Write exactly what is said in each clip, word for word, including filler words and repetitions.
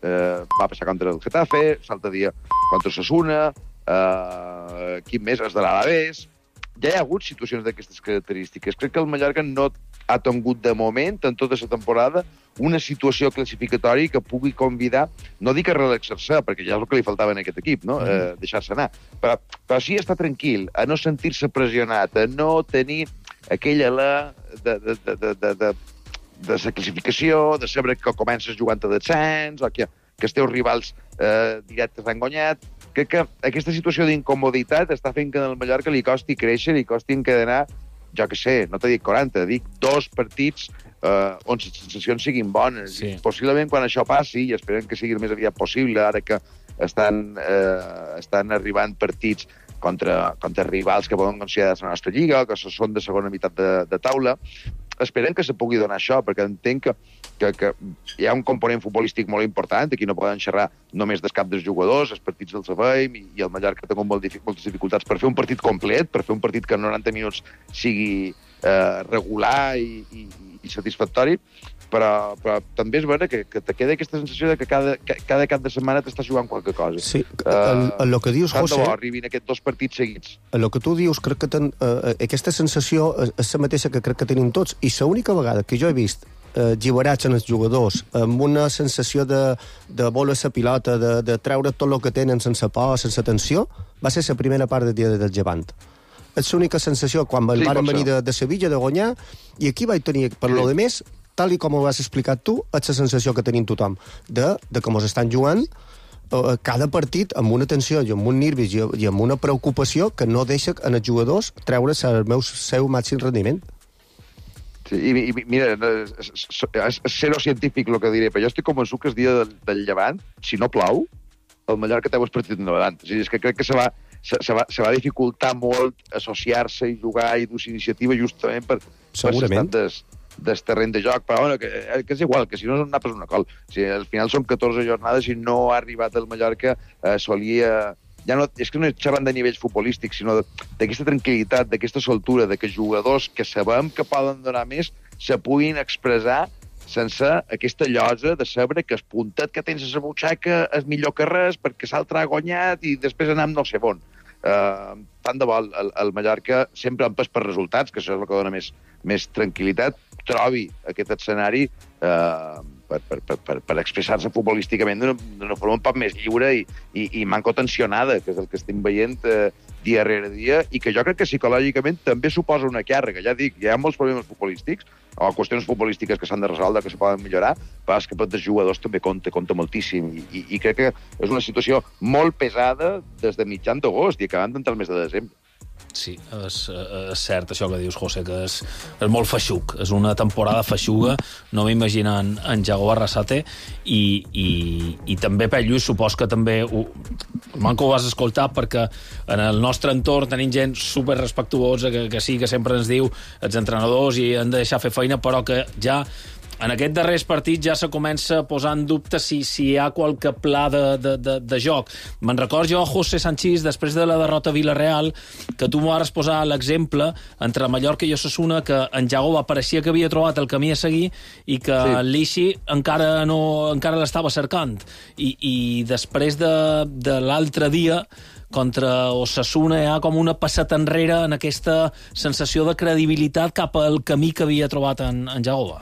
eh, va passar contra el Getafe, l'altre dia contra Osasuna, eh, quin més, els de l'Alavés. Ja hi ha hagut situacions d'aquestes característiques. Crec que el Mallorca no ha tingut de moment, en tota la temporada, una situació classificatòria que pugui convidar, no dic a relaxar-se, perquè ja és el que li faltava en aquest equip, no? Mm. eh, deixar-se anar, però, però sí estar tranquil, a no sentir-se pressionat, a no tenir aquella alè de, de, de, de, de, de, de la classificació, de saber que comences jugant a descens, o que, que els teus rivals eh, directes han guanyat. Crec que aquesta situació d'incomoditat està fent que al Mallorca li costi créixer, li costi encadenar, jo què sé, no t'he dit quaranta, dic dos partits eh, on les sensacions siguin bones. Sí. Possiblement quan això passi, i esperem que sigui el més aviat possible, ara que estan, eh, estan arribant partits contra, contra rivals que poden considerar la nostra lliga, que són de segona meitat de, de taula, esperem que se pugui donar això, perquè entenc que, que, que hi ha un component futbolístic molt important, aquí no poden xerrar només del cap dels jugadors, els partits del sabem, i, i el Mallorca té molt, moltes dificultats per fer un partit complet, per fer un partit que en noranta minuts sigui eh, regular i, i, i satisfactori, però, però també és vera que, que te queda aquesta sensació de que cada, cada cap de setmana t'estàs jugant qualque cosa. Sí, en, en lo que dius, José... Tant de bo arribin aquests dos partits seguits. En lo que tu dius, crec que ten, eh, aquesta sensació és la mateixa que crec que tenim tots, i l'única vegada que jo he vist eh, giberats en els jugadors, amb una sensació de, de voler la pilota, de, de treure tot el que tenen sense por, sense tensió, va ser la primera part del dia del Llevant. És l'única sensació quan sí, van venir de, de Sevilla, de guanyar, i aquí vaig tenir, per sí. lo de més, tal i com ho has explicat tu, és la sensació que tenim tothom, de, de com es estan jugant eh, cada partit amb una tensió i amb un nervis i, i amb una preocupació que no deixa en els jugadors treure el meu, seu màxim rendiment. Sí, i, i mira, és, és zero científic el que diré, però jo estic convençut que el dia del, del Llevant, si no plou, el Mallorca té els partits endavant. O sigui, és que crec que se va, se, se va, se va dificultar molt associar-se i jugar i dur iniciativa justament per, per l'estat des, del terreny de joc, però bueno, que, que és igual, que si no n'apes una col. O sigui, al final són catorze jornades i no ha arribat el Mallorca, eh, solia... Ja no, és que no xerrant de nivells futbolístics, sinó d'aquesta tranquil·litat, d'aquesta soltura, de que jugadors que sabem que poden donar més se puguin expressar sense aquesta llosa de saber que el puntet que tens a la butxaca és millor que res perquè l'altre ha guanyat i després anem no sé on. Uh, tant de bo el, el, el Mallorca, sempre en pes per resultats, que això és el que dona més, més tranquil·litat, trobi aquest escenari uh, per, per, per, per, per expressar-se futbolísticament d'una forma un poc més lliure i, i, i manco tensionada, que és el que estem veient uh, dia rere dia, i que jo crec que psicològicament també suposa una càrrega. Ja dic, hi ha molts problemes futbolístics, o qüestions futbolístiques que s'han de resoldre, que se poden millorar, però és que per dels jugadors també compta, compta moltíssim, i, i, i crec que és una situació molt pesada des de mitjan d'agost i acabant d'entrar el mes de desembre. Sí, és, és cert això que dius, José, que és, és molt feixuc, és una temporada feixuga, no m'imagino en, en Yago Arrasate, i, i, i també, Pep Lluís, supos que també ho, manco ho has escoltat, perquè en el nostre entorn tenim gent super respectuosa, que, que sí, que sempre ens diu els entrenadors i han de deixar fer feina, però que ja en aquest darrers partit ja se comença a posar en dubte si, si hi ha qualque pla de, de, de, de joc. Me'n record jo, José Sanchís, després de la derrota a Villarreal, que tu m'ho vas posar l'exemple entre Mallorca i Osasuna, que en Yago pareixia que havia trobat el camí a seguir i que sí. en Lixi encara, no, encara l'estava cercant. I, i després de, de l'altre dia contra Osasuna hi ha com una passeta enrere en aquesta sensació de credibilitat cap al camí que havia trobat en, en Yago.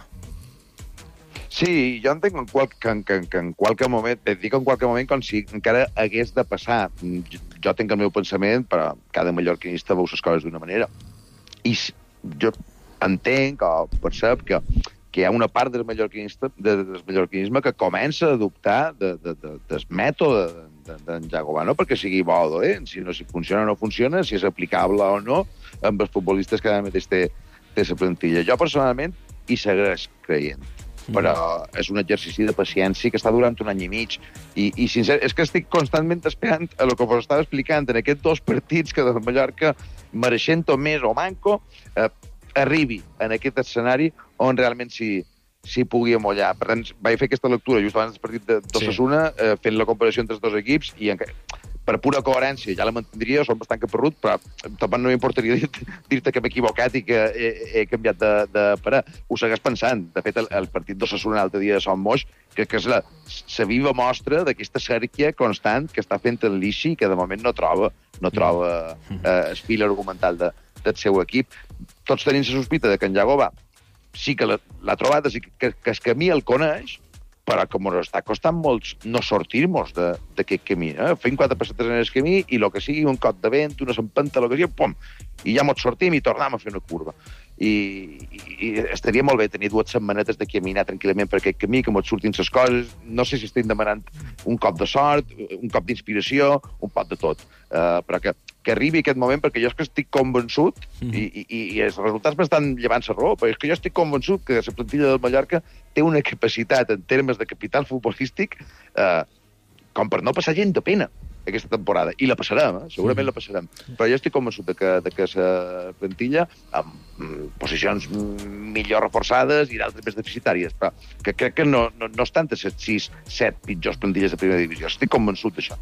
Sí, jo entenc en qual, que, que, que en qualque moment, et dic en qualque moment com si encara hagués de passar. Jo, jo tenc el meu pensament, però cada mallorquinista veu les coses d'una manera. I jo entenc o percep que, que hi ha una part del mallorquinisme, de, del mallorquinisme que comença a adoptar de, de, de, del mètode d'en de, de Yago, no perquè sigui bo o dolent, si, no, si funciona o no funciona, si és aplicable o no, amb els futbolistes que ara mateix té, té la plantilla. Jo, personalment, hi segueix creient. Però és un exercici de paciència que està durant un any i mig. I, i sincer, és que estic constantment esperant a el que us estava explicant en aquests dos partits que del Mallorca, mereixent-ho més o manco, eh, arribi en aquest escenari on realment s'hi si pugui amollar. Per tant, vaig fer aquesta lectura just abans del partit d'Osasuna, sí. eh, fent la comparació entre els dos equips, i encara... per pura coherència ja la mantindria, som bastant caparrut, però tampoc no m'importaria dir-te que m'he equivocat i que he, he canviat de, de parar. Ho segueix pensant. De fet, el, el partit d'Osasuna l'altre dia de Son Moix, que, que és la, la viva mostra d'aquesta sèrie constant que està fent el Lixi i que de moment no troba, no troba eh, el fil argumental de, del seu equip. Tots tenim la sospita de que en Yago va sí que l'ha trobat, que, que, que el camí el coneix, però com ens està costant molts no sortir-nos d'aquest camí. Eh? Fem quatre passetes en el camí i el que sigui, un cop de vent, una s'empenta, el que sigui, pum, i ja ens sortim i tornem a fer una curva. I, i, i estaria molt bé tenir dues setmanetes de caminar tranquil·lament per aquest camí, que ens surtin les coses. No sé si estem demanant un cop de sort, un cop d'inspiració, un pot de tot. Uh, però que, que arribi aquest moment, perquè jo és que estic convençut, mm. i, i, i els resultats m'estan llevant la raó, però és que jo estic convençut que la plantilla del Mallorca té una capacitat en termes de capital futbolístic uh, com per no passar gent de pena aquesta temporada. I la passarem, eh? Segurament la passarem. Però jo estic convençut de que, de que la plantilla, amb mm, posicions millor reforçades i d'altres més deficitàries, però que crec que no, no, no estan les sis, set pitjors plantilles de primera divisió. Estic convençut d'això.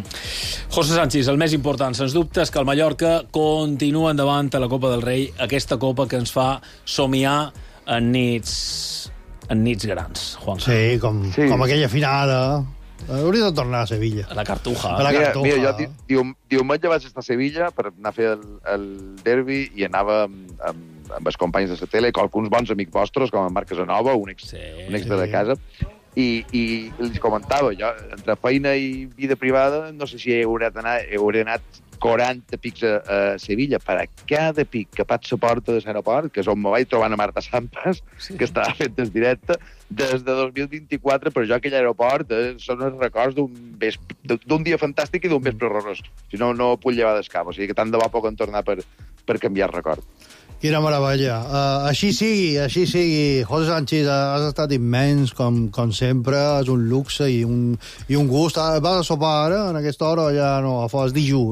José Sánchez, el més important, sens dubte, és que el Mallorca continua endavant a la Copa del Rei, aquesta Copa que ens fa somiar en nits, en nits grans, Juan. Sí, com, sí. com aquella final, eh? Hauria de tornar a Sevilla. A la Cartuja. A la Cartuja. Mira, mira jo diu, diumenge vaig estar a Sevilla per anar a fer el, el derbi i anava amb, amb, amb els companys de la tele, alguns bons amics vostres, com en Marc Casanova, un ex, sí, un ex de la casa, i, i els comentava, jo, entre feina i vida privada, no sé si hauré anat, hauré anat quaranta pics a, a Sevilla, per a cada pic que pat la porta de l'aeroport, que és on me vaig trobant a Marta Sampas, sí. que estava fent des directe, des de dos mil vint-i-quatre, però jo aquell aeroport eh, són els records d'un dia fantàstic i d'un vespre horrorós. Si no, no puc llevar d'escap. O sigui que tant de bo puc tornar per, per canviar el record. Quina meravella. Uh, així sigui, així sigui. José Sánchez, has estat immens, com, com sempre. És un luxe i un, i un gust. Vas a sopar ara, en aquesta hora, o ja no? A fos dijous.